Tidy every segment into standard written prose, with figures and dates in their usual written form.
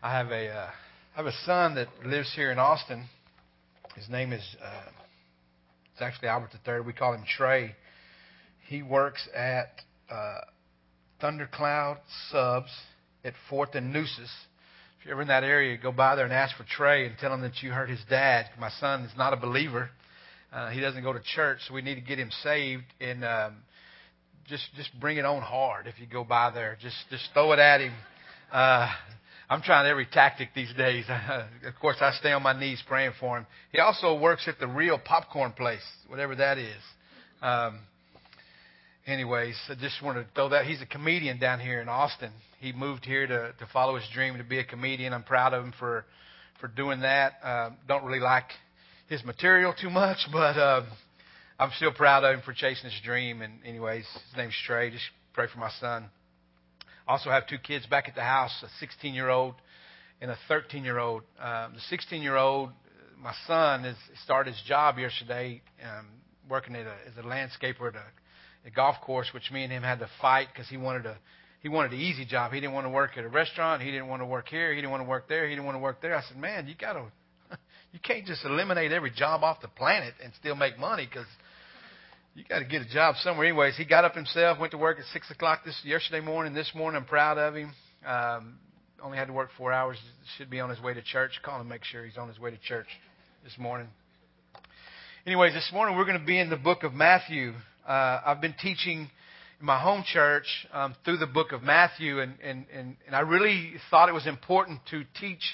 I have a son that lives here in Austin. His name is it's actually Albert III. We call him Trey. He works at Thundercloud Subs at 4th and Nueces. If you're ever in that area, go by there and ask for Trey and tell him that you heard his dad. My son is not a believer. He doesn't go to church, so we need to get him saved. And just bring it on hard if you go by there. Just throw it at him. I'm trying every tactic these days. Of course, I stay on my knees praying for him. He also works at the Real Popcorn Place, whatever that is. Anyways, I just wanted to throw that. He's a comedian down here in Austin. He moved here to follow his dream to be a comedian. I'm proud of him for doing that. Don't really like his material too much, but I'm still proud of him for chasing his dream. And anyways, his name's Trey. Just pray for my son. I also have 2 kids back at the house, a 16-year-old and a 13-year-old. The 16-year-old, my son, started his job yesterday working as a landscaper at a golf course, which me and him had to fight because he wanted an easy job. He didn't want to work at a restaurant. He didn't want to work here. He didn't want to work there. He didn't want to work there. I said, man, you can't just eliminate every job off the planet and still make money because you got to get a job somewhere. Anyways, he got up himself, went to work at 6 o'clock yesterday morning. This morning, I'm proud of him. Only had to work 4 hours. Should be on his way to church. Call him, make sure he's on his way to church this morning. Anyways, this morning we're going to be in the book of Matthew. I've been teaching in my home church through the book of Matthew, and I really thought it was important to teach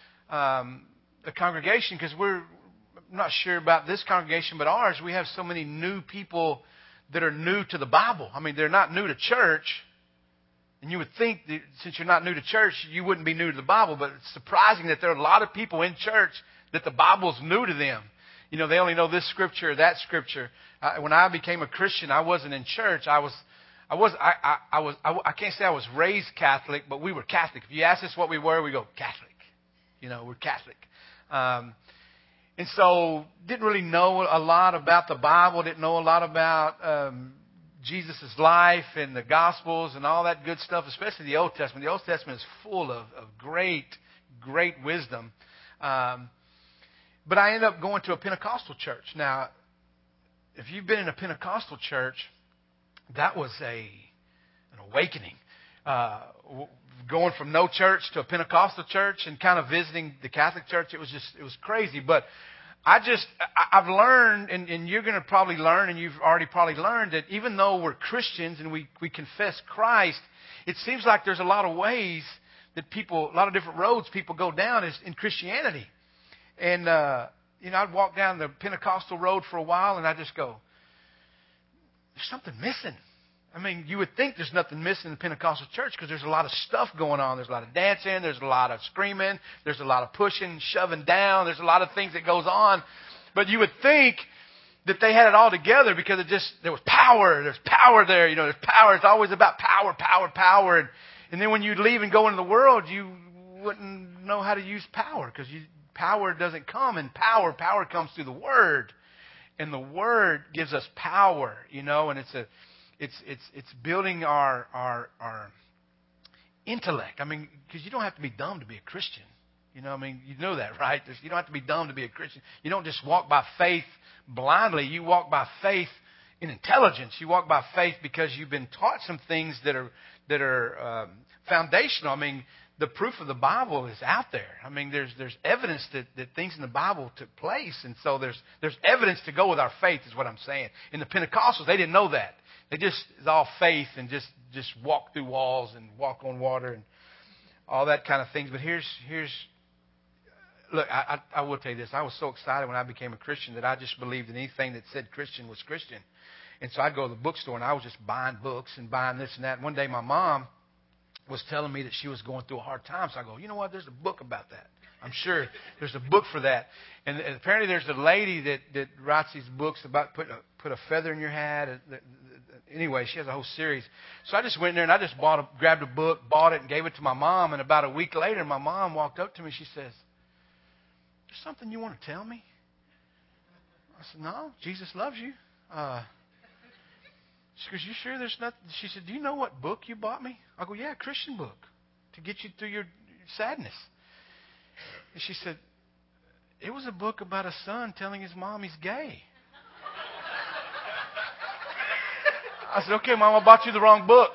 the congregation because I'm not sure about this congregation, but ours, we have so many new people that are new to the Bible. I mean, they're not new to church. And you would think that since you're not new to church, you wouldn't be new to the Bible. But it's surprising that there are a lot of people in church that the Bible's new to them. You know, they only know this scripture or that scripture. When I became a Christian, I wasn't in church. I can't say I was raised Catholic, but we were Catholic. If you ask us what we were, we go, Catholic. You know, we're Catholic. And so didn't really know a lot about the Bible, didn't know a lot about Jesus' life and the Gospels and all that good stuff, especially the Old Testament. The Old Testament is full of great wisdom. But I ended up going to a Pentecostal church. Now, if you've been in a Pentecostal church, that was an awakening. Going from no church to a Pentecostal church and kind of visiting the Catholic church, it was crazy. But I've learned, and you're going to probably learn, and you've already probably learned that even though we're Christians and we confess Christ, it seems like there's a lot of ways that a lot of different roads people go down in Christianity. And, I'd walk down the Pentecostal road for a while and I'd just go, there's something missing. I mean, you would think there's nothing missing in the Pentecostal church because there's a lot of stuff going on. There's a lot of dancing. There's a lot of screaming. There's a lot of pushing, shoving down. There's a lot of things that goes on. But you would think that they had it all together because there was power. There's power there. You know, there's power. It's always about power. And then when you leave and go into the world, you wouldn't know how to use power because power doesn't come in power. Power comes through the Word. And the Word gives us power, and it's building our intellect. I mean, because you don't have to be dumb to be a Christian. You know that, right? You don't have to be dumb to be a Christian. You don't just walk by faith blindly. You walk by faith in intelligence. You walk by faith because you've been taught some things that are foundational. I mean, the proof of the Bible is out there. I mean, there's evidence that things in the Bible took place, and so there's evidence to go with our faith, is what I'm saying. In the Pentecostals, they didn't know that. It's all faith and just walk through walls and walk on water and all that kind of things. But look, I will tell you this. I was so excited when I became a Christian that I just believed that anything that said Christian was Christian. And so I'd go to the bookstore and I was just buying books and buying this and that. And one day my mom was telling me that she was going through a hard time. So I go, you know what? There's a book about that. I'm sure there's a book for that. And apparently there's a lady that writes these books about put a feather in your hat. Anyway, she has a whole series. So I just went in there and I just grabbed a book, bought it, and gave it to my mom. And about a week later, my mom walked up to me. She says, "There's something you want to tell me?" I said, "No, Jesus loves you." She goes, "You sure there's nothing?" She said, "Do you know what book you bought me?" I go, "Yeah, a Christian book to get you through your sadness." And she said, it was a book about a son telling his mom he's gay. I said, okay, Mom, I bought you the wrong book.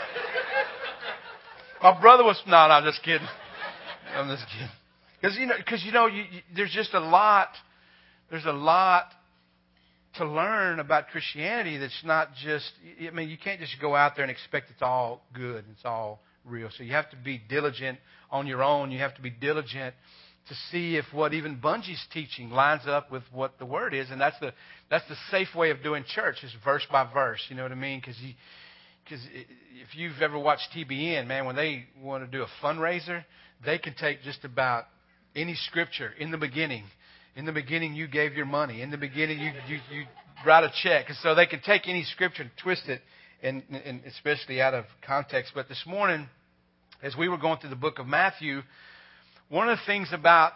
My brother was, no, I'm just kidding. I'm just kidding. Because there's just a lot to learn about Christianity that's not just, I mean, you can't just go out there and expect it's all good and it's all real. So you have to be diligent on your own. You have to be diligent to see if what even Bungee's teaching lines up with what the Word is. And that's the safe way of doing church, is verse by verse. You know what I mean? Because if you've ever watched TBN, man, when they want to do a fundraiser, they can take just about any scripture. In the beginning you gave your money. In the beginning you write a check. And so they can take any scripture and twist it, and especially out of context. But this morning, as we were going through the book of Matthew, one of the things about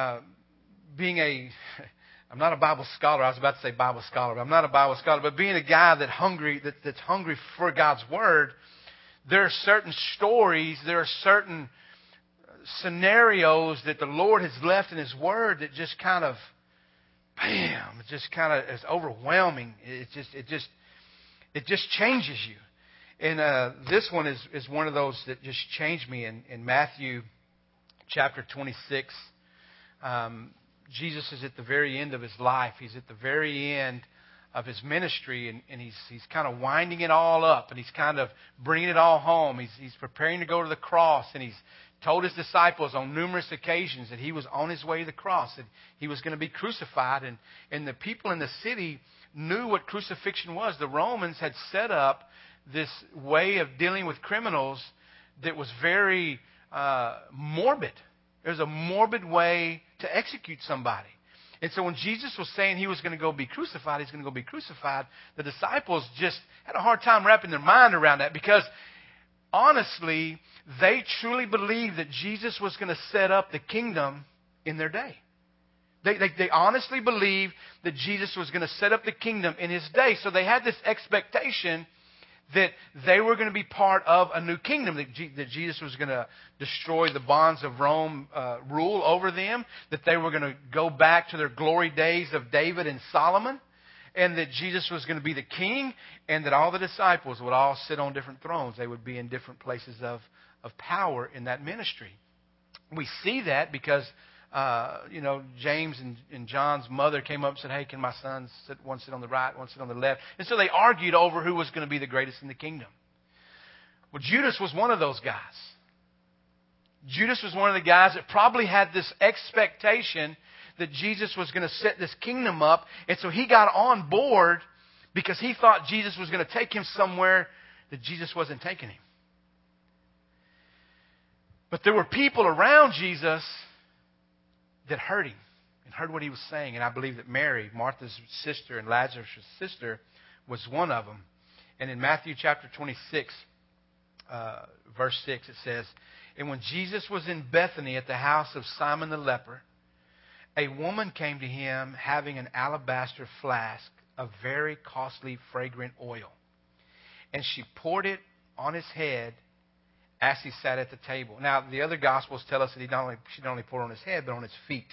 being I'm not a Bible scholar. I was about to say Bible scholar, but I'm not a Bible scholar. But being a guy that's hungry for God's Word, there are certain stories, there are certain scenarios that the Lord has left in His Word that just kind of, bam, it just kind of is overwhelming. It just changes you. And this one is one of those that just changed me. In Matthew chapter 26, Jesus is at the very end of His life. He's at the very end of His ministry, and he's kind of winding it all up, and He's kind of bringing it all home. He's preparing to go to the cross, and He's told His disciples on numerous occasions that He was on His way to the cross, that He was going to be crucified. And the people in the city knew what crucifixion was. The Romans had set up this way of dealing with criminals that was very morbid. It was a morbid way to execute somebody. And so when Jesus was saying He was going to go be crucified, He's going to go be crucified, the disciples just had a hard time wrapping their mind around that, because honestly, they truly believed that Jesus was going to set up the kingdom in their day. They honestly believed that Jesus was going to set up the kingdom in His day. So they had this expectation that they were going to be part of a new kingdom, that Jesus was going to destroy the bonds of Rome rule over them, that they were going to go back to their glory days of David and Solomon, and that Jesus was going to be the king, and that all the disciples would all sit on different thrones. They would be in different places of power in that ministry. We see that because James and John's mother came up and said, hey, can my son sit on the right, one sit on the left? And so they argued over who was going to be the greatest in the kingdom. Well, Judas was one of those guys. Judas was one of the guys that probably had this expectation that Jesus was going to set this kingdom up. And so he got on board because he thought Jesus was going to take him somewhere that Jesus wasn't taking him. But there were people around Jesus that heard Him and heard what He was saying. And I believe that Mary, Martha's sister and Lazarus' sister, was one of them. And in Matthew chapter 26, verse 6, it says, and when Jesus was in Bethany at the house of Simon the leper, a woman came to Him having an alabaster flask of very costly fragrant oil. And she poured it on His head as He sat at the table. Now, the other Gospels tell us that she not only poured on His head, but on His feet.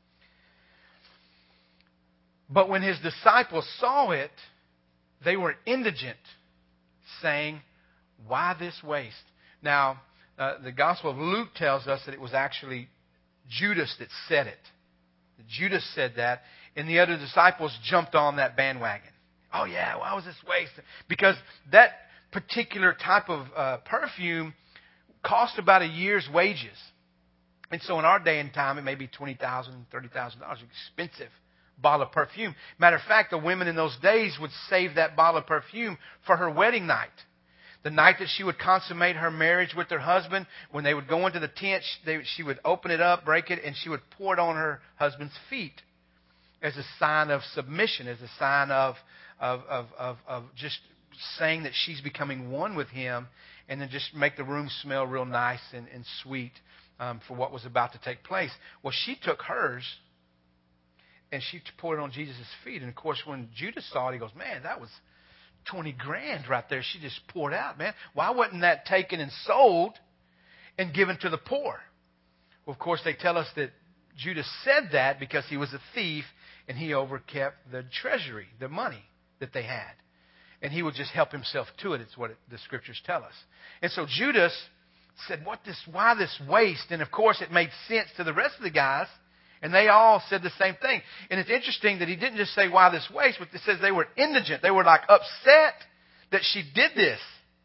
But when His disciples saw it, they were indigent, saying, why this waste? Now, the Gospel of Luke tells us that it was actually Judas that said it. Judas said that, and the other disciples jumped on that bandwagon. Oh yeah, why was this waste? Because that particular type of perfume cost about a year's wages. And so in our day and time, it may be $20,000, $30,000, expensive bottle of perfume. Matter of fact, the women in those days would save that bottle of perfume for her wedding night. The night that she would consummate her marriage with her husband, when they would go into the tent, she would open it up, break it, and she would pour it on her husband's feet as a sign of submission, as a sign of just saying that she's becoming one with him, and then just make the room smell real nice and sweet for what was about to take place. Well, she took hers, and she poured it on Jesus' feet. And, of course, when Judas saw it, he goes, man, that was $20,000 right there. She just poured out, man. Why wasn't that taken and sold and given to the poor? Well, of course, they tell us that Judas said that because he was a thief and he overkept the treasury, the money that they had. And he would just help himself to it. It's what the Scriptures tell us. And so Judas said, why this waste? And of course it made sense to the rest of the guys. And they all said the same thing. And it's interesting that he didn't just say, why this waste? But it says they were indigent. They were like upset that she did this.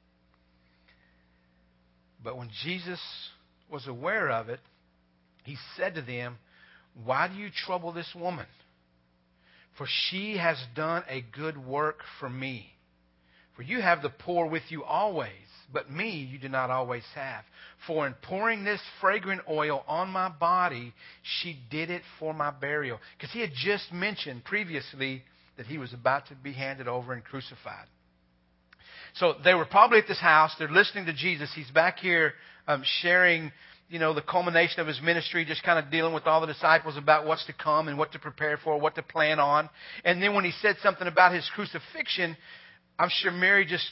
But when Jesus was aware of it, he said to them, why do you trouble this woman? For she has done a good work for me. For you have the poor with you always, but me you do not always have. For in pouring this fragrant oil on my body, she did it for my burial. Because he had just mentioned previously that he was about to be handed over and crucified. So they were probably at this house. They're listening to Jesus. He's back here sharing, the culmination of his ministry, just kind of dealing with all the disciples about what's to come and what to prepare for, what to plan on. And then when he said something about his crucifixion, I'm sure Mary just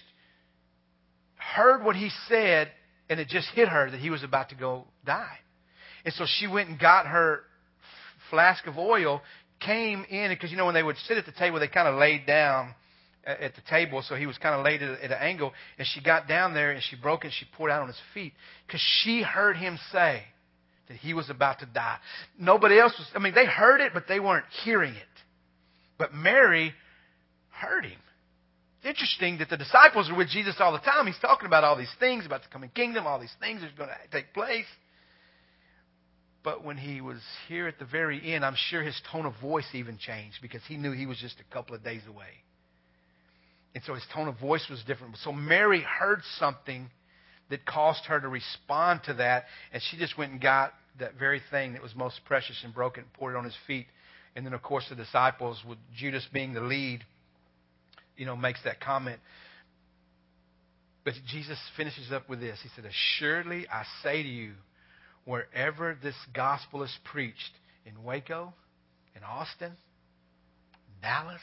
heard what he said, and it just hit her that he was about to go die. And so she went and got her flask of oil, came in, because when they would sit at the table, they kind of laid down at the table, so he was kind of laid at an angle, and she got down there and she broke it and she poured out on his feet because she heard him say that he was about to die. Nobody else was, they heard it, but they weren't hearing it. But Mary heard him. It's interesting that the disciples are with Jesus all the time. He's talking about all these things, about the coming kingdom, all these things that are going to take place. But when he was here at the very end, I'm sure his tone of voice even changed because he knew he was just a couple of days away. And so his tone of voice was different. So Mary heard something that caused her to respond to that, and she just went and got that very thing that was most precious and broke it and poured it on his feet. And then, of course, the disciples, with Judas being the lead, makes that comment. But Jesus finishes up with this. He said, assuredly, I say to you, wherever this gospel is preached, in Waco, in Austin, Dallas,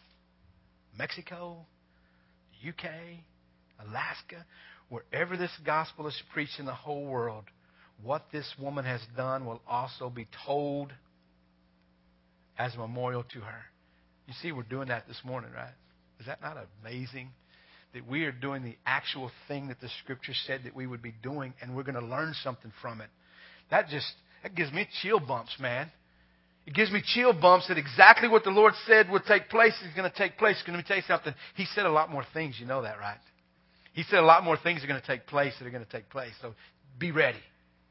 Mexico, UK, Alaska, wherever this gospel is preached in the whole world, what this woman has done will also be told as a memorial to her. You see, we're doing that this morning, right? Is that not amazing? That we are doing the actual thing that the Scripture said that we would be doing, and we're going to learn something from it. That gives me chill bumps, man. It gives me chill bumps that exactly what the Lord said would take place is going to take place. Let me tell you something. He said a lot more things. You know that, right? He said a lot more things are going to take place that are going to take place. So be ready.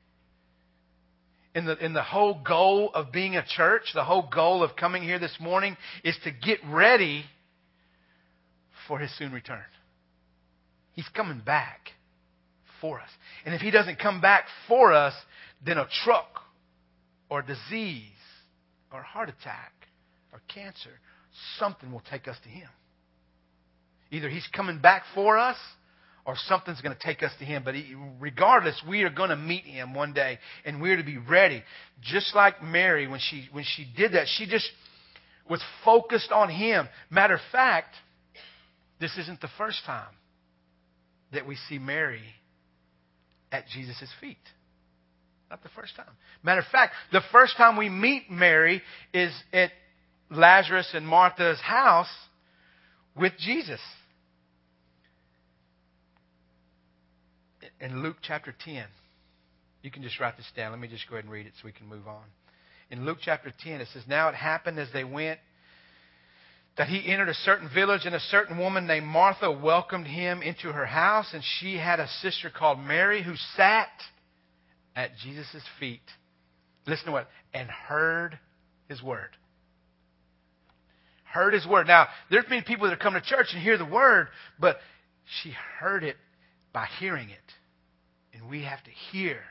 In the whole goal of being a church, the whole goal of coming here this morning is to get ready for His soon return. He's coming back for us. And if He doesn't come back for us, then a truck or disease or heart attack or cancer, something will take us to Him. Either He's coming back for us or something's going to take us to Him. But regardless, we are going to meet Him one day, and we're to be ready. Just like Mary, when she did that, she just was focused on Him. Matter of fact, this isn't the first time that we see Mary at Jesus' feet. Not the first time. Matter of fact, the first time we meet Mary is at Lazarus and Martha's house with Jesus. In Luke chapter 10. You can just write this down. Let me just go ahead and read it so we can move on. In Luke chapter 10, it says, Now it happened as they went that he entered a certain village, and a certain woman named Martha welcomed him into her house, and she had a sister called Mary who sat at Jesus' feet. Listen to what? And heard His word. Heard His word. Now, there's been people that come to church and hear the word, but she heard it by hearing it. And we have to hear.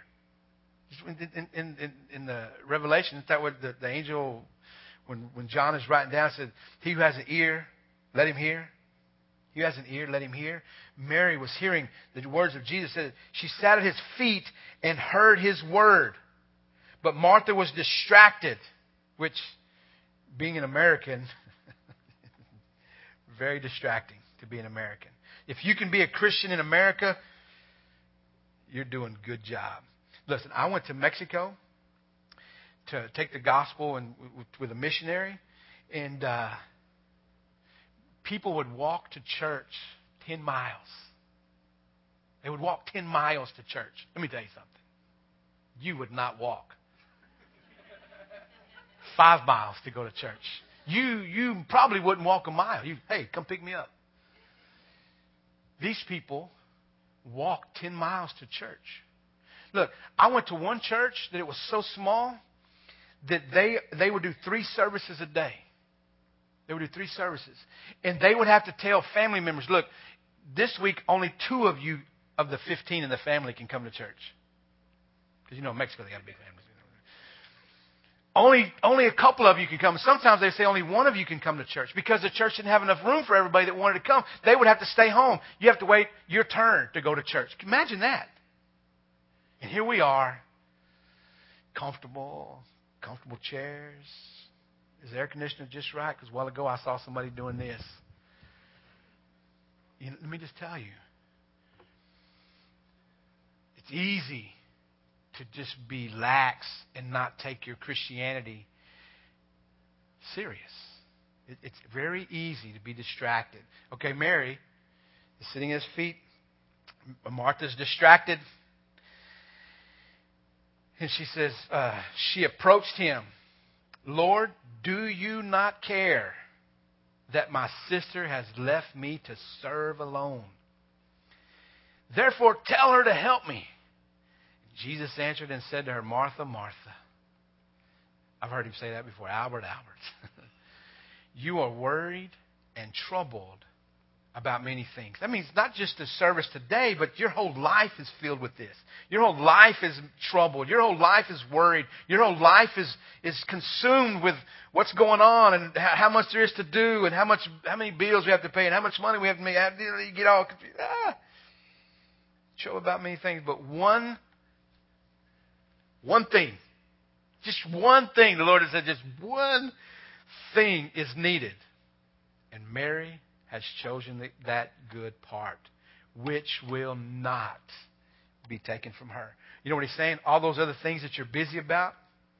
In the Revelation, is that what the angel, when John is writing down, said, He who has an ear, let him hear. He who has an ear, let him hear. Mary was hearing the words of Jesus. She sat at His feet and heard His word. But Martha was distracted, which, being an American, very distracting to be an American. If you can be a Christian in America, you're doing a good job. Listen, I went to Mexico to take the gospel and with a missionary, and people would walk to church 10 miles. They would walk 10 miles to church. Let me tell you something. You would not walk 5 miles to go to church. You probably wouldn't walk a mile. Hey, come pick me up. These people walked 10 miles to church. Look, I went to one church that it was so small that they would do 3 services a day. They would do 3 services. And they would have to tell family members, look, this week only 2 of you of the 15 in the family can come to church. Because, in Mexico they got big families. Only a couple of you can come. Sometimes they say only one of you can come to church because the church didn't have enough room for everybody that wanted to come. They would have to stay home. You have to wait your turn to go to church. Imagine that. And here we are, comfortable chairs. Is the air conditioner just right? Because a while ago I saw somebody doing this. Let me just tell you, it's easy to just be lax and not take your Christianity serious. It's very easy to be distracted. Okay, Mary is sitting at his feet. Martha's distracted. And she says, she approached him. Lord, do you not care that my sister has left me to serve alone? Therefore, tell her to help me. Jesus answered and said to her, Martha, Martha. I've heard him say that before. Albert. You are worried and troubled about many things. That means not just the service today, but your whole life is filled with this. Your whole life is troubled. Your whole life is worried. Your whole life is consumed with what's going on and how much there is to do and how many bills we have to pay and how much money we have to make. You get all confused. Trouble about many things, but one thing, just one thing, the Lord has said, just one thing is needed. And Mary has chosen that good part, which will not be taken from her. You know what he's saying? All those other things that you're busy about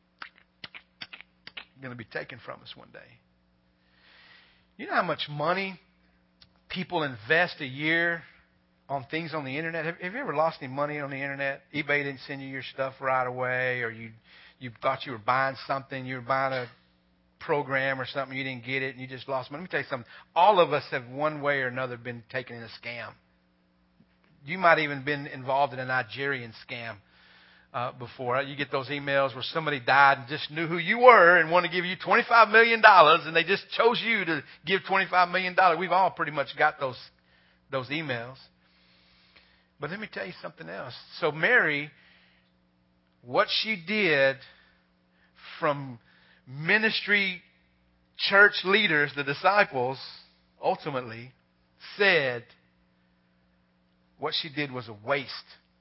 are going to be taken from us one day. You know how much money people invest a year on things on the internet? Have you ever lost any money on the internet? eBay didn't send you your stuff right away, or you thought you were buying something, you were buying a program or something, you didn't get it, and you just lost money. Let me tell you something. All of us have one way or another been taken in a scam. You might even been involved in a Nigerian scam before. You get those emails where somebody died and just knew who you were and wanted to give you $25 million, and they just chose you to give $25 million. We've all pretty much got those emails. But let me tell you something else. So Mary, what she did from ministry church leaders, the disciples, ultimately said what she did was a waste.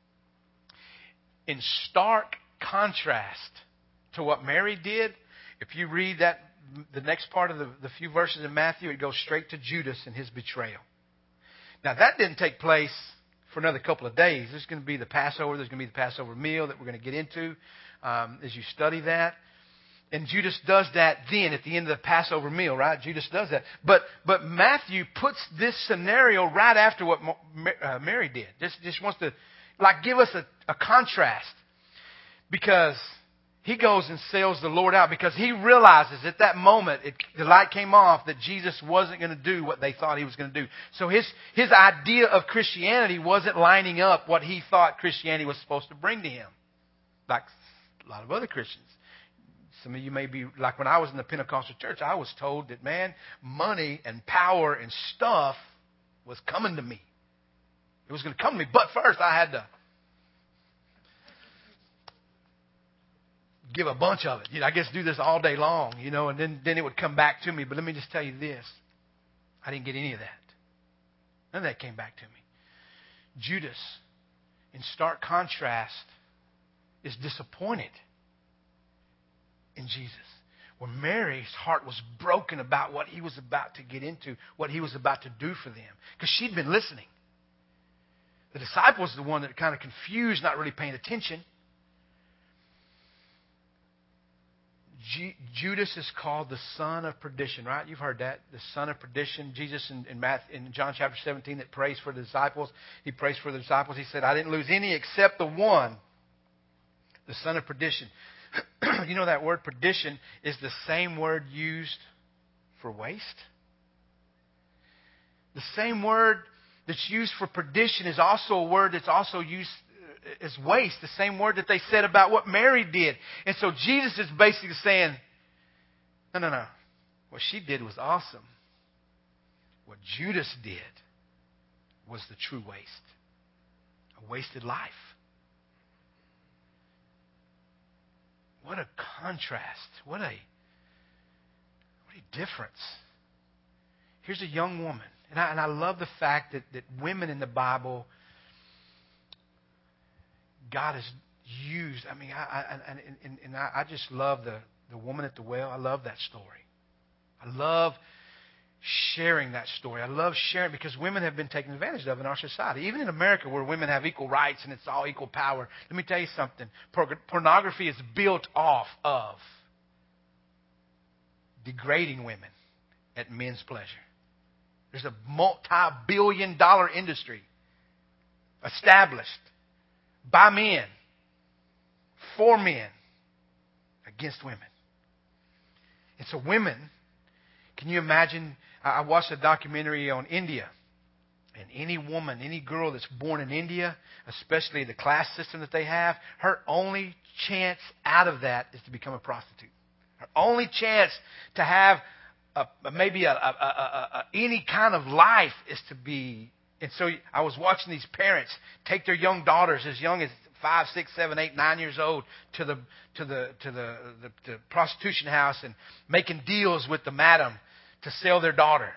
In stark contrast to what Mary did, if you read the next part of the few verses in Matthew, it goes straight to Judas and his betrayal. Now that didn't take place for another couple of days. There's going to be the Passover. There's going to be the Passover meal that we're going to get into as you study that. And Judas does that then at the end of the Passover meal, right? Judas does that. But Matthew puts this scenario right after what Mary did. Just wants to give us a contrast. Because he goes and sells the Lord out. Because he realizes at that moment, the light came off that Jesus wasn't going to do what they thought he was going to do. So his idea of Christianity wasn't lining up what he thought Christianity was supposed to bring to him. Like a lot of other Christians. Some of you may be, like when I was in the Pentecostal church, I was told that, man, money and power and stuff was coming to me. It was going to come to me. But first I had to give a bunch of it. I guess do this all day long, and then it would come back to me. But let me just tell you this. I didn't get any of that. None of that came back to me. Judas, in stark contrast, is disappointed in Jesus. Where Mary's heart was broken about what he was about to get into, what he was about to do for them. Because she'd been listening. The disciples are the one that kind of confused, not really paying attention. Judas is called the son of perdition, right? You've heard that. The son of perdition. Jesus in John chapter 17 that prays for the disciples. He prays for the disciples. He said, I didn't lose any except the one, the son of perdition. You know that word perdition is the same word used for waste? The same word that's used for perdition is also a word that's also used as waste. The same word that they said about what Mary did. And so Jesus is basically saying, no. What she did was awesome. What Judas did was the true waste. A wasted life. What a contrast. What a difference. Here's a young woman. And I love the fact that women in the Bible, God has used. I mean, I just love the woman at the well. I love that story. I love sharing that story. I love sharing because women have been taken advantage of in our society. Even in America where women have equal rights and it's all equal power. Let me tell you something. Pornography is built off of degrading women at men's pleasure. There's a multi-billion-dollar industry established by men, for men, against women. And so women, can you imagine? I watched a documentary on India. And any woman, any girl that's born in India, especially the class system that they have, her only chance out of that is to become a prostitute. Her only chance to have any kind of life is to be. And so I was watching these parents take their young daughters as young as 5, 6, 7, 8, 9 years old to the prostitution house and making deals with the madam to sell their daughter.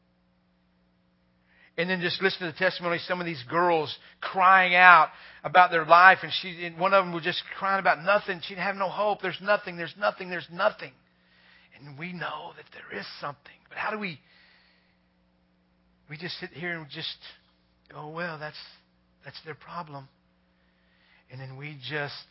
And then just listen to the testimony of some of these girls crying out about their life. And one of them was just crying about nothing. She didn't have no hope. There's nothing. There's nothing. There's nothing. And we know that there is something. But how do we just sit here and just go, well, that's their problem. And then we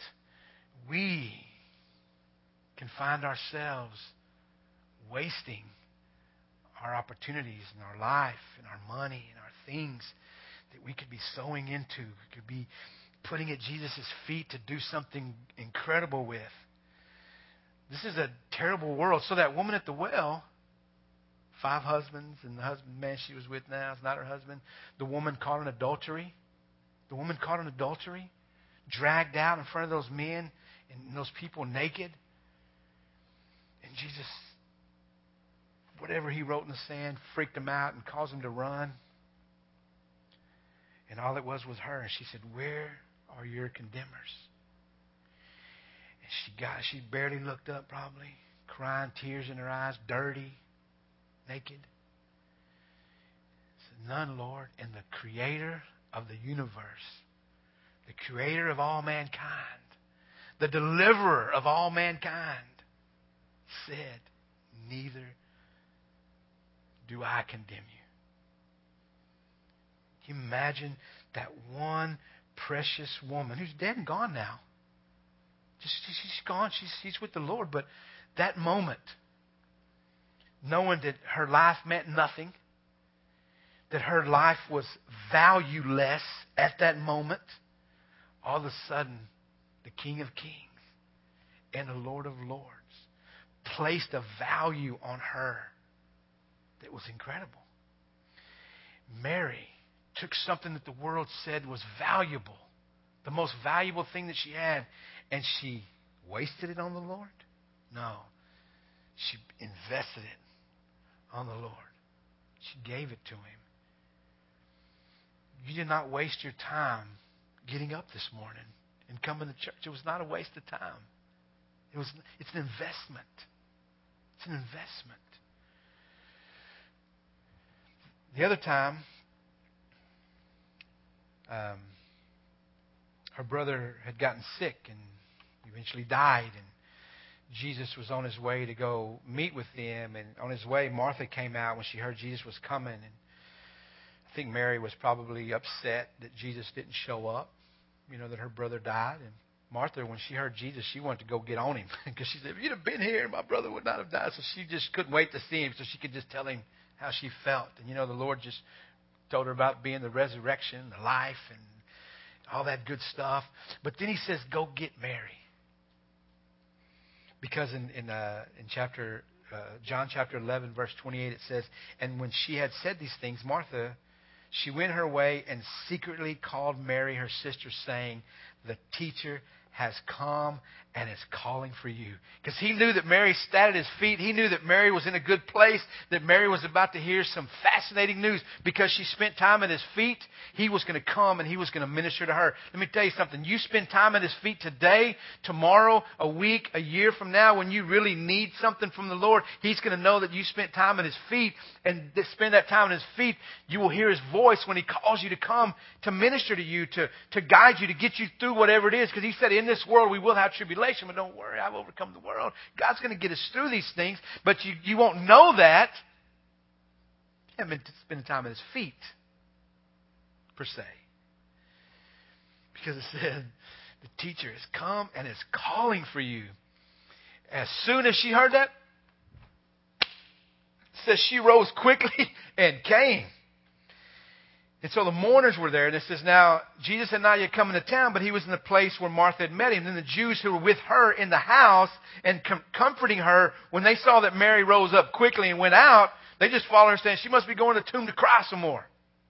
can find ourselves wasting our opportunities in our life and our money and our things that we could be sowing into. We could be putting at Jesus' feet to do something incredible with. This is a terrible world. So that woman at the well, 5 husbands, and the man she was with now is not her husband. The woman caught in adultery. Dragged out in front of those men and those people naked. And Jesus, whatever he wrote in the sand, freaked them out and caused them to run. And all it was her. And she said, where are your condemners? And she barely looked up probably, crying, tears in her eyes, dirty, naked. Said, none, Lord. And the creator of the universe, the creator of all mankind, the deliverer of all mankind, said, neither do I condemn you. Can you imagine that one precious woman who's dead and gone now? She's gone. She's with the Lord. But that moment, knowing that her life meant nothing, that her life was valueless at that moment, all of a sudden, the King of Kings and the Lord of Lords placed a value on her that was incredible. Mary took something that the world said was valuable, the most valuable thing that she had, and she wasted it on the Lord? No. She invested it on the Lord. She gave it to Him. You did not waste your time getting up this morning and coming to church. It was not a waste of time. It's an investment. It's an investment. The other time, her brother had gotten sick and eventually died, and Jesus was on his way to go meet with them. And on his way, Martha came out when she heard Jesus was coming, and I think Mary was probably upset that Jesus didn't show up, that her brother died. And Martha, when she heard Jesus, she wanted to go get on him because she said, if you'd have been here, my brother would not have died. So she just couldn't wait to see him so she could just tell him how she felt. And, the Lord just told her about being the resurrection, the life, and all that good stuff. But then he says, go get Mary. Because in John chapter 11, verse 28, it says, and when she had said these things, Martha, she went her way and secretly called Mary, her sister, saying, the teacher has come and is calling for you. Because he knew that Mary sat at his feet. He knew that Mary was in a good place, that Mary was about to hear some fascinating news. Because she spent time at his feet, he was going to come and he was going to minister to her. Let me tell you something. You spend time at his feet today, tomorrow, a week, a year from now, when you really need something from the Lord, he's going to know that you spent time at his feet, and spend that time at his feet. You will hear his voice when he calls you to come to minister to you, to guide you, to get you through whatever it is. Because he said, in this world we will have tribulation, but don't worry, I've overcome the world. God's going to get us through these things, but you won't know that. You haven't been spending time at his feet, per se. Because it said, the teacher has come and is calling for you. As soon as she heard that, it says she rose quickly and came. And so the mourners were there, and it says, now, Jesus had not yet come into town, but he was in the place where Martha had met him. Then the Jews who were with her in the house and comforting her, when they saw that Mary rose up quickly and went out, they just followed her, saying, she must be going to the tomb to cry some more.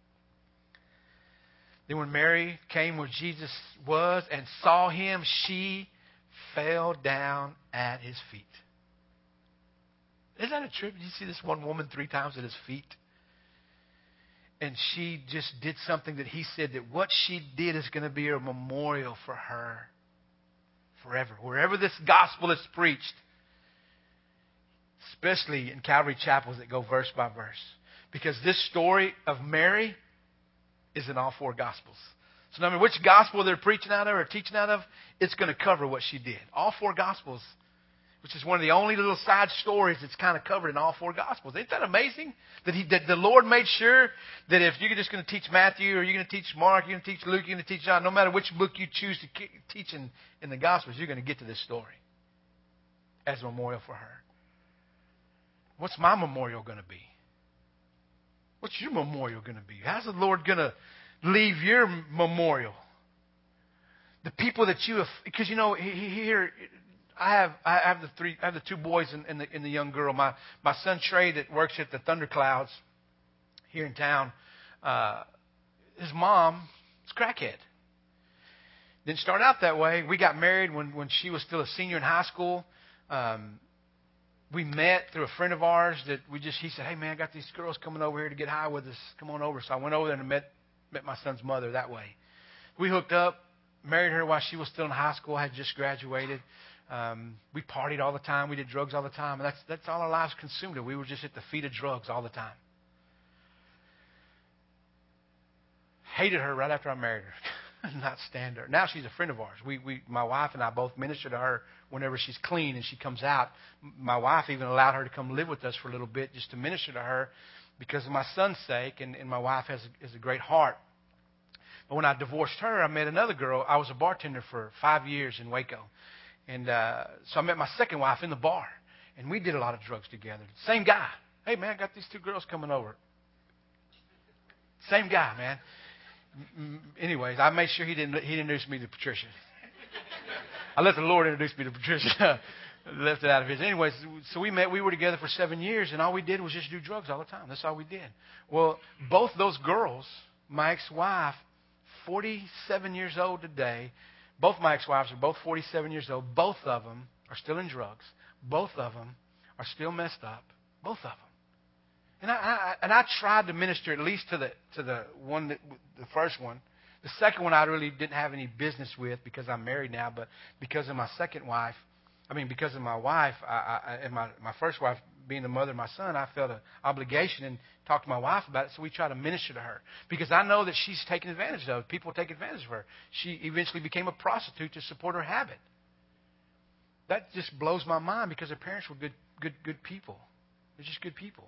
Then when Mary came where Jesus was and saw him, she fell down at his feet. Isn't that a trip? Did you see this one woman 3 times at his feet? And she just did something that he said that what she did is going to be a memorial for her forever. Wherever this gospel is preached, especially in Calvary chapels that go verse by verse. Because this story of Mary is in all 4 gospels. So no matter which gospel they're preaching out of or teaching out of, it's going to cover what she did. All 4 gospels, which is one of the only little side stories that's kind of covered in all 4 gospels. Ain't that amazing? That the Lord made sure that if you're just going to teach Matthew, or you're going to teach Mark, you're going to teach Luke, you're going to teach John, no matter which book you choose to teach in the gospels, you're going to get to this story as a memorial for her. What's my memorial going to be? What's your memorial going to be? How's the Lord going to leave your memorial? The people that you have, because here I have the 2 boys and the young girl. My son Trey, that works at the Thunderclouds here in town. His mom is crackhead. Didn't start out that way. We got married when she was still a senior in high school. We met through a friend of ours that he said, hey man, I got these girls coming over here to get high with us. Come on over. So I went over there and met my son's mother that way. We hooked up, married her while she was still in high school. I had just graduated. We partied all the time. We did drugs all the time. And that's all our lives consumed. We were just at the feet of drugs all the time. Hated her right after I married her. Not stand her. Now she's a friend of ours. My wife and I both minister to her whenever she's clean and she comes out. My wife even allowed her to come live with us for a little bit just to minister to her because of my son's sake. And my wife has a great heart. But when I divorced her, I met another girl. I was a bartender for 5 years in Waco. And so I met my second wife in the bar. And we did a lot of drugs together. Same guy. Hey, man, I got these 2 girls coming over. Same guy, man. Anyways, I made sure he introduced me to Patricia. I let the Lord introduce me to Patricia. Left it out of his. Anyways, so we met. We were together for 7 years, and all we did was just do drugs all the time. That's all we did. Well, both those girls, my ex-wife, 47 years old today. Both my ex-wives are both 47 years old. Both of them are still in drugs. Both of them are still messed up. Both of them. And I tried to minister at least to the one the first one. The second one I really didn't have any business with because I'm married now, but because of my because of my wife, and my first wife being the mother of my son, I felt an obligation and talked to my wife about it. So we try to minister to her because I know that she's taken advantage of. People take advantage of her. She eventually became a prostitute to support her habit. That just blows my mind because her parents were good people. They're just good people.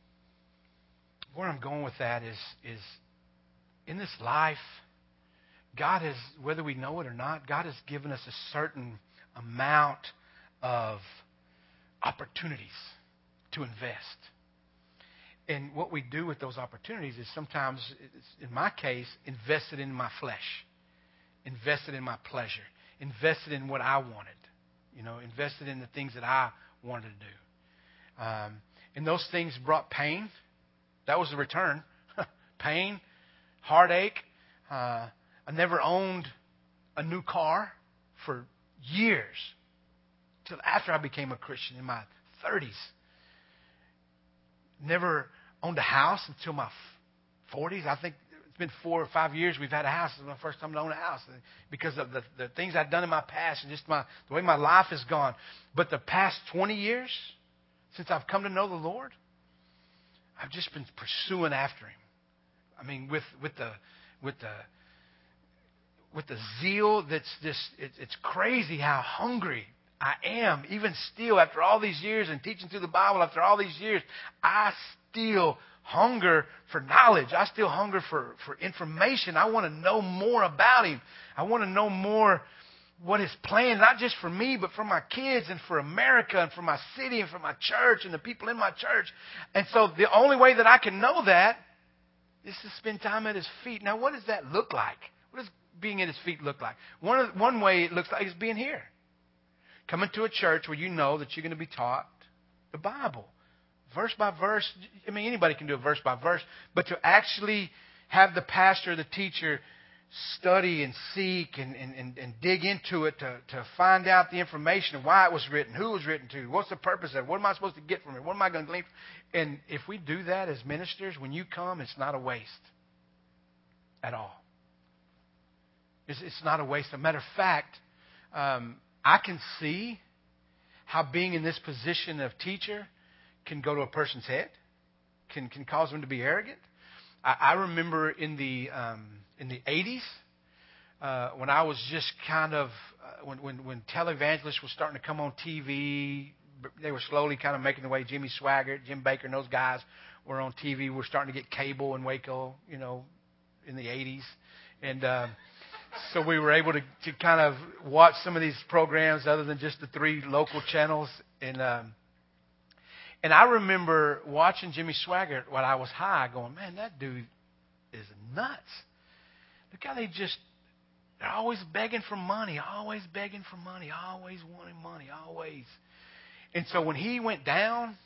Where I'm going with that is in this life, God has, whether we know it or not, God has given us a certain amount of opportunities to invest. And what we do with those opportunities is sometimes, in my case, invested in my flesh, invested in my pleasure, invested in what I wanted, invested in the things that I wanted to do. And those things brought pain. That was the return. Pain, heartache. I never owned a new car for years, till after I became a Christian in my 30s. Never owned a house until my 40s. I think it's been 4 or 5 years we've had a house. It's my first time to own a house because of the things I've done in my past and just the way my life has gone. But the past 20 years, since I've come to know the Lord, I've just been pursuing after Him. I mean, with the zeal that's just, it's crazy how hungry I am. Even still, after all these years and teaching through the Bible, after all these years, I still hunger for knowledge. I still hunger for information. I want to know more about Him. I want to know more what His plan, not just for me, but for my kids and for America and for my city and for my church and the people in my church. And so the only way that I can know that is to spend time at His feet. Now, what does that look like? What does being at His feet look like? One way it looks like is being here. Coming to a church where you know that you're going to be taught the Bible. Verse by verse. I mean, anybody can do a verse by verse. But to actually have the pastor, the teacher, study and seek and dig into it to find out the information of why it was written, who it was written to, what's the purpose of it, what am I supposed to get from it, what am I going to glean from it? And if we do that as ministers, when you come, it's not a waste at all. It's not a waste. As a matter of fact, I can see how being in this position of teacher can go to a person's head, can cause them to be arrogant. I remember in the 80s, when I was just kind of, when televangelists were starting to come on TV, they were slowly kind of making the way. Jimmy Swaggart, Jim Baker, and those guys were on TV. We're starting to get cable in Waco, in the 80s. And so we were able to kind of watch some of these programs other than just the 3 local channels. And I remember watching Jimmy Swaggart while I was high going, man, that dude is nuts. Look how they're always begging for money, always begging for money, always wanting money, always. And so when he went down,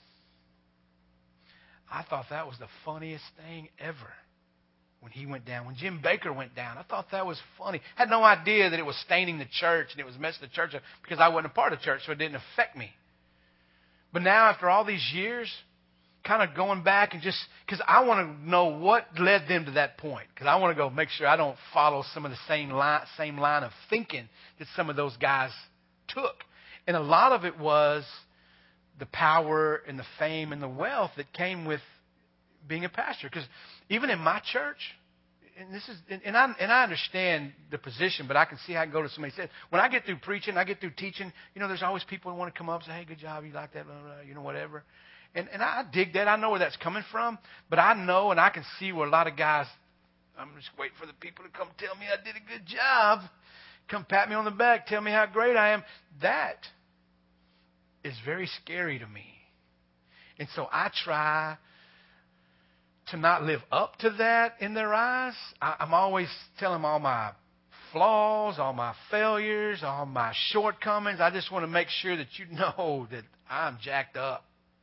I thought that was the funniest thing ever. When he went down, when Jim Baker went down, I thought that was funny. Had no idea that it was staining the church and it was messing the church up because I wasn't a part of the church, so it didn't affect me. But now, after all these years, kind of going back and just because I want to know what led them to that point, because I want to go make sure I don't follow some of the same line of thinking that some of those guys took. And a lot of it was the power and the fame and the wealth that came with being a pastor. Because even in my church, and I understand the position, but I can see how I can go to somebody and say, when I get through preaching, I get through teaching, there's always people who want to come up and say, hey, good job, you like that, blah, blah, blah, whatever. And I dig that. I know where that's coming from. But I know and I can see where a lot of guys, I'm just waiting for the people to come tell me I did a good job. Come pat me on the back, tell me how great I am. That is very scary to me. And so I try to not live up to that in their eyes. I'm always telling them all my flaws, all my failures, all my shortcomings. I just want to make sure that you know that I'm jacked up.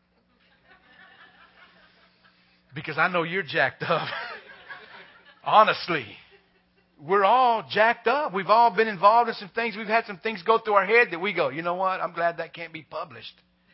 Because I know you're jacked up. Honestly. We're all jacked up. We've all been involved in some things. We've had some things go through our head that we go, you know what? I'm glad that can't be published.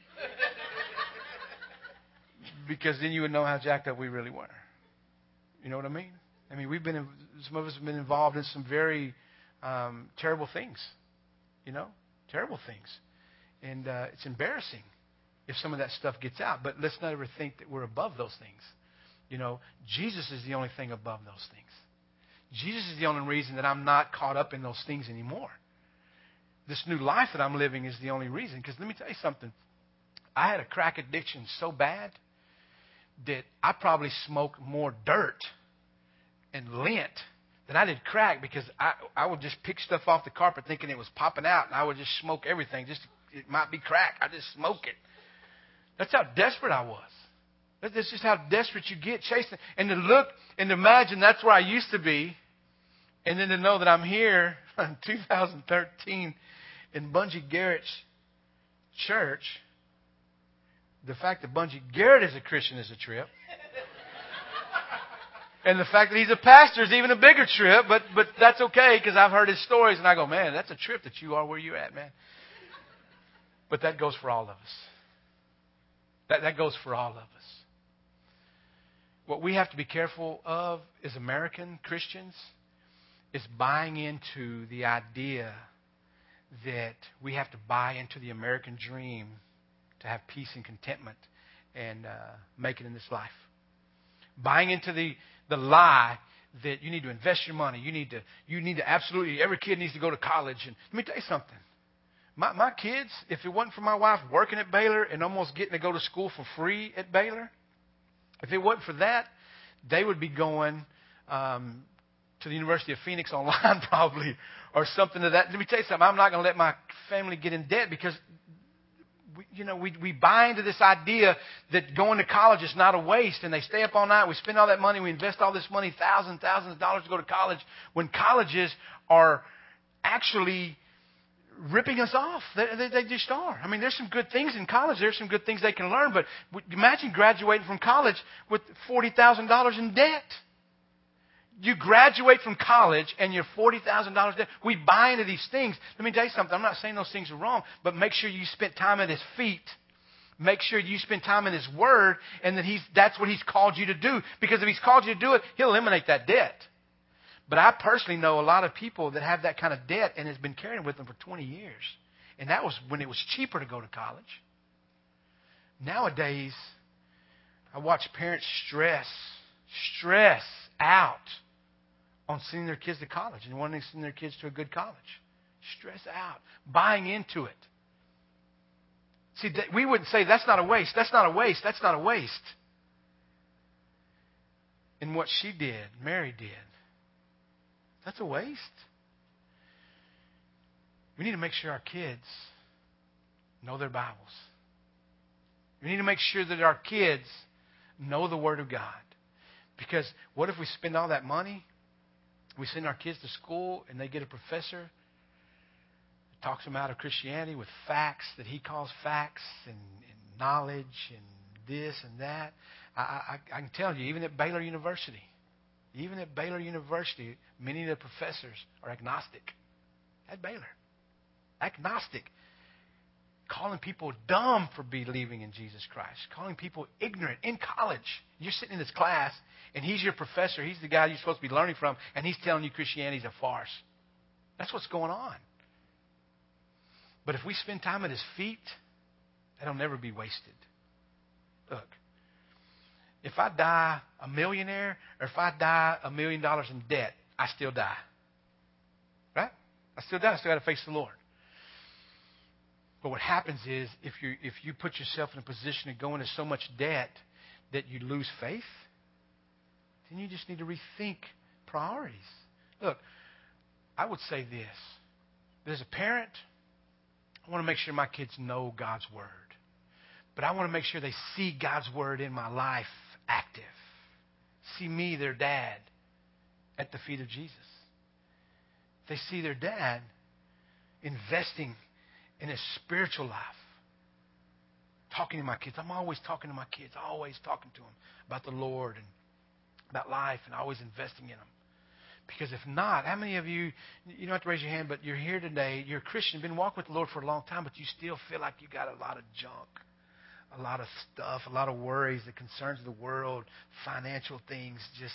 Because then you would know how jacked up we really were. You know what I mean? I mean, some of us have been involved in some very terrible things. Terrible things. And it's embarrassing if some of that stuff gets out. But let's not ever think that we're above those things. Jesus is the only thing above those things. Jesus is the only reason that I'm not caught up in those things anymore. This new life that I'm living is the only reason. Because let me tell you something. I had a crack addiction so bad that I probably smoked more dirt and lint And I did crack because I would just pick stuff off the carpet thinking it was popping out, and I would just smoke everything. It might be crack. I just smoke it. That's how desperate I was. That's just how desperate you get chasing. And to look and to imagine that's where I used to be, and then to know that I'm here in 2013 in Bungie Garrett's church. The fact that Bungie Garrett is a Christian is a trip. And the fact that he's a pastor is even a bigger trip, but that's okay because I've heard his stories and I go, man, that's a trip that you are where you're at, man. But that goes for all of us. That goes for all of us. What we have to be careful of as American Christians is buying into the idea that we have to buy into the American dream to have peace and contentment and make it in this life. Buying into the lie that you need to invest your money. You need to absolutely, every kid needs to go to college. And let me tell you something. My kids, if it wasn't for my wife working at Baylor and almost getting to go to school for free at Baylor, if it wasn't for that, they would be going to the University of Phoenix online probably or something to that. Let me tell you something. I'm not going to let my family get in debt because we buy into this idea that going to college is not a waste, and they stay up all night. We spend all that money. We invest all this money, thousands of dollars to go to college, when colleges are actually ripping us off. They just are. I mean, there's some good things in college. There's some good things they can learn, but imagine graduating from college with $40,000 in debt. You graduate from college and you're $40,000 debt. We buy into these things. Let me tell you something. I'm not saying those things are wrong, but make sure you spend time at His feet. Make sure you spend time in His Word, and that that's what He's called you to do. Because if He's called you to do it, He'll eliminate that debt. But I personally know a lot of people that have that kind of debt and has been carrying with them for 20 years. And that was when it was cheaper to go to college. Nowadays, I watch parents stress out on sending their kids to college and wanting to send their kids to a good college. Stress out. Buying into it. See, we wouldn't say that's not a waste. That's not a waste. That's not a waste. And what she did, Mary did, that's a waste. We need to make sure our kids know their Bibles. We need to make sure that our kids know the Word of God. Because what if we spend all that money, we send our kids to school, and they get a professor that talks them out of Christianity with facts that he calls facts and knowledge and this and that. I can tell you, even at Baylor University, many of the professors are agnostic. At Baylor. Agnostic. Calling people dumb for believing in Jesus Christ. Calling people ignorant in college. You're sitting in this class, and he's your professor. He's the guy you're supposed to be learning from, and he's telling you Christianity's a farce. That's what's going on. But if we spend time at His feet, that'll never be wasted. Look, if I die a millionaire or if I die $1 million in debt, I still die. Right? I still die. I still got to face the Lord. But what happens is if you put yourself in a position to go into so much debt that you lose faith, then you just need to rethink priorities. Look, I would say this. As a parent, I want to make sure my kids know God's Word. But I want to make sure they see God's Word in my life active. See me, their dad, at the feet of Jesus. They see their dad investing in his spiritual life. Talking to my kids. I'm always talking to my kids. Always talking to them about the Lord and about life, and always investing in them. Because if not, how many of you don't have to raise your hand, but you're here today, you're a Christian, been walking with the Lord for a long time, but you still feel like you got a lot of junk, a lot of stuff, a lot of worries, the concerns of the world, financial things, just,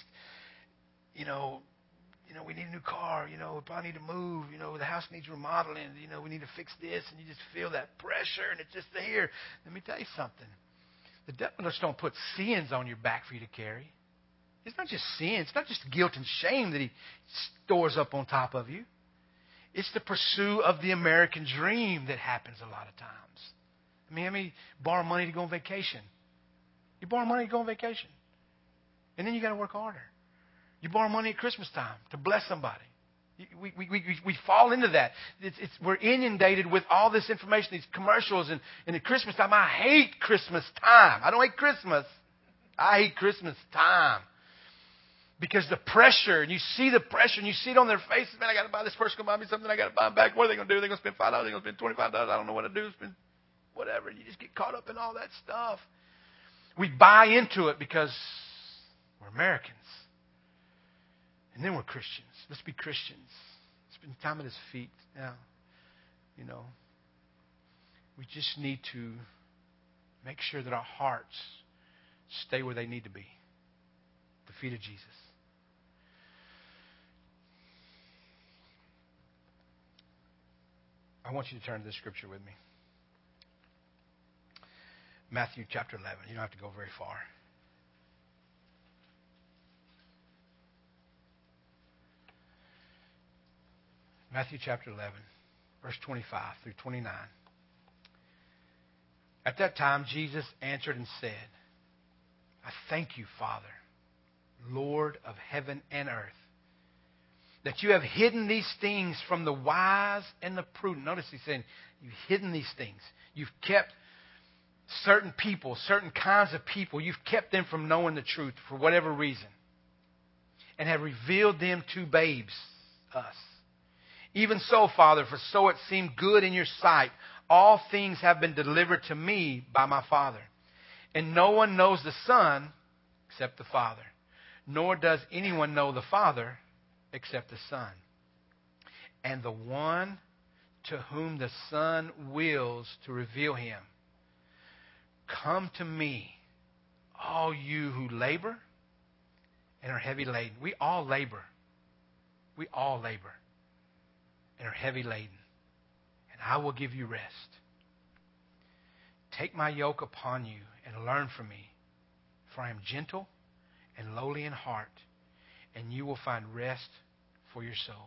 we need a new car, we probably need to move, the house needs remodeling, we need to fix this, and you just feel that pressure, and it's just there. Let me tell you something. The devil just don't put sins on your back for you to carry. It's not just sin. It's not just guilt and shame that he stores up on top of you. It's the pursuit of the American dream that happens a lot of times. I mean, how many borrow money to go on vacation? You borrow money to go on vacation. And then you got to work harder. You borrow money at Christmas time to bless somebody. We fall into that. We're inundated with all this information, these commercials, and at Christmas time, I hate Christmas time. I don't hate Christmas. I hate Christmas time. Because the pressure, and you see the pressure, and you see it on their faces. Man, I got to buy this person, going to buy me something. I got to buy them back. What are they going to do? They're going to spend $5. They're going to spend $25. I don't know what to do. Spend whatever. You just get caught up in all that stuff. We buy into it because we're Americans. And then we're Christians. Let's be Christians. Spend time at His feet. Now, we just need to make sure that our hearts stay where they need to be. The feet of Jesus. I want you to turn to this scripture with me. Matthew chapter 11. You don't have to go very far. Matthew chapter 11, verse 25 through 29. At that time, Jesus answered and said, I thank you, Father, Lord of heaven and earth, that you have hidden these things from the wise and the prudent. Notice he's saying, you've hidden these things. You've kept certain people, certain kinds of people, you've kept them from knowing the truth for whatever reason, and have revealed them to babes, us. Even so, Father, for so it seemed good in your sight, all things have been delivered to me by my Father. And no one knows the Son except the Father, nor does anyone know the Father except the Son, and the one to whom the Son wills to reveal Him. Come to me, all you who labor and are heavy laden. We all labor. We all labor and are heavy laden, and I will give you rest. Take my yoke upon you and learn from me, for I am gentle and lowly in heart, and you will find rest for your souls.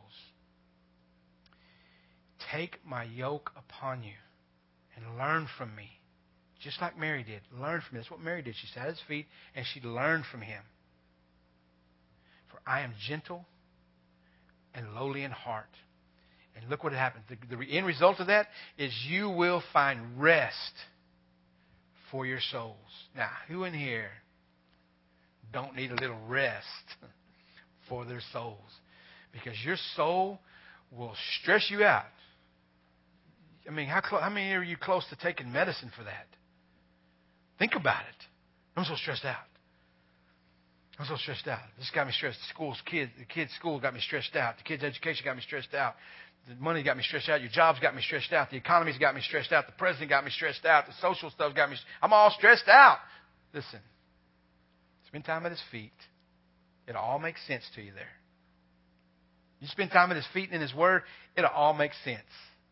Take my yoke upon you and learn from me, just like Mary did. Learn from me. That's what Mary did. She sat at His feet and she learned from Him. For I am gentle and lowly in heart. And look what happens. The end result of that is you will find rest for your souls. Now, who in here don't need a little rest for their souls? Because your soul will stress you out. I mean, how many are you close to taking medicine for that? Think about it. I'm so stressed out. I'm so stressed out. This got me stressed. The kids' school got me stressed out. The kids' education got me stressed out. The money got me stressed out. Your job's got me stressed out. The economy's got me stressed out. The president got me stressed out. The social stuff got me. I'm all stressed out. Listen, spend time at His feet. It'll all make sense to you there. You spend time at His feet and in His Word, it'll all make sense.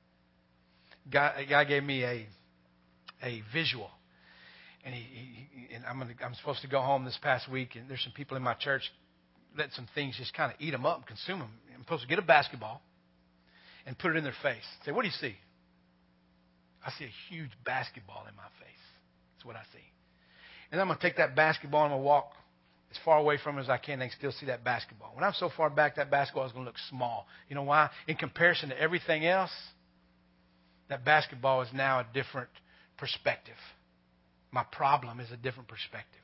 A guy gave me a visual. And I'm supposed to go home this past week, and there's some people in my church let some things just kind of eat them up and consume them. I'm supposed to get a basketball and put it in their face. Say, what do you see? I see a huge basketball in my face. That's what I see. And I'm going to take that basketball and I'm going to walk as far away from it as I can. They can still see that basketball. When I'm so far back, that basketball is going to look small. You know why? In comparison to everything else, that basketball is now a different perspective. My problem is a different perspective.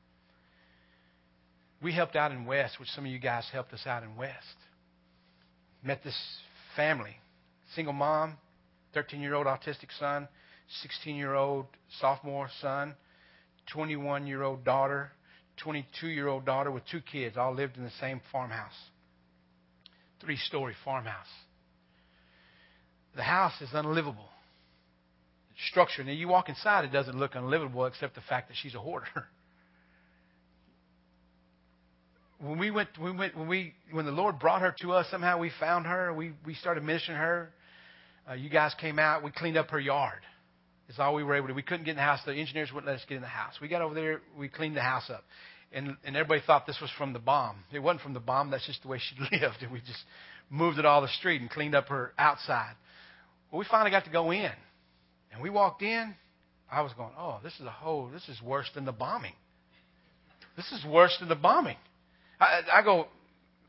We helped out in West, which some of you guys helped us out in West. Met this family, single mom, 13-year-old autistic son, 16-year-old sophomore son, 21-year-old daughter, 22-year-old daughter with 2 kids, all lived in the same farmhouse. 3-story farmhouse. The house is unlivable. Structure. Now, you walk inside, it doesn't look unlivable except the fact that she's a hoarder. When the Lord brought her to us, somehow we found her. We started ministering her. You guys came out. We cleaned up her yard. That's all we were able to do. We couldn't get in the house. The engineers wouldn't let us get in the house. We got over there. We cleaned the house up. And everybody thought this was from the bomb. It wasn't from the bomb. That's just the way she lived. And we just moved it all the street and cleaned up her outside. Well, we finally got to go in. And we walked in. I was going, oh, this is worse than the bombing. This is worse than the bombing. I go,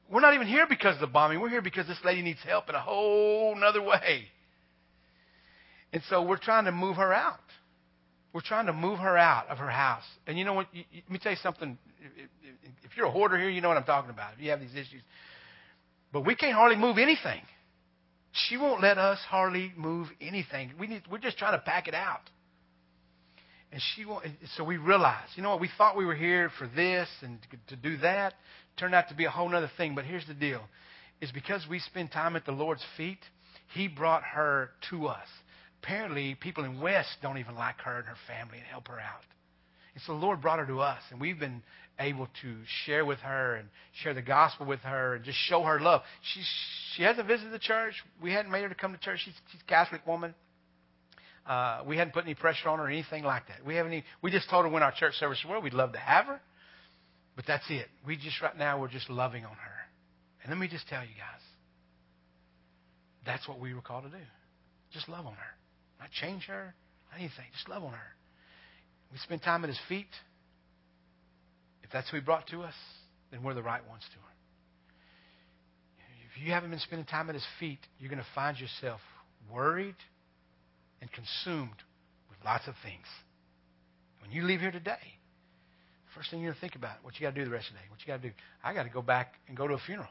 We're not even here because of the bombing. We're here because this lady needs help in a whole nother way. And so we're trying to move her out. We're trying to move her out of her house. And you know what? Let me tell you something. If you're a hoarder here, you know what I'm talking about. If you have these issues. But we can't hardly move anything. She won't let us hardly move anything. We're just trying to pack it out. And she won't. So we realized, you know what? We thought we were here for this and to do that. Turned out to be a whole other thing. But here's the deal. It's because we spend time at the Lord's feet, He brought her to us. Apparently, people in West don't even like her and her family and help her out. And so the Lord brought her to us, and we've been able to share with her and share the gospel with her and just show her love. She hasn't visited the church. We hadn't made her to come to church. She's a Catholic woman. We hadn't put any pressure on her or anything like that. We just told her when our church service was, we'd love to have her, but that's it. Right now, we're just loving on her. And let me just tell you guys, that's what we were called to do. Just love on her. Not change her, not anything. Just love on her. We spend time at His feet. If that's who He brought to us, then we're the right ones to her. If you haven't been spending time at His feet, you're going to find yourself worried and consumed with lots of things. When you leave here today, first thing you're going to think about, what you got to do the rest of the day. What you got to do. I got to go back and go to a funeral.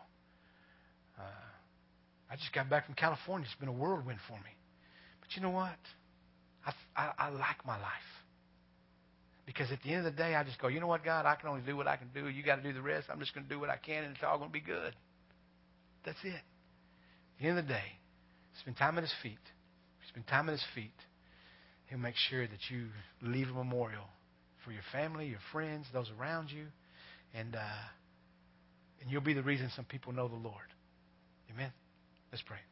I just got back from California. It's been a whirlwind for me. But you know what? I like my life. Because at the end of the day, I just go, you know what, God? I can only do what I can do. You got to do the rest. I'm just going to do what I can, and it's all going to be good. That's it. At the end of the day, spend time at His feet. Spend time at His feet. He'll make sure that you leave a memorial for your family, your friends, those around you, and you'll be the reason some people know the Lord. Amen? Let's pray.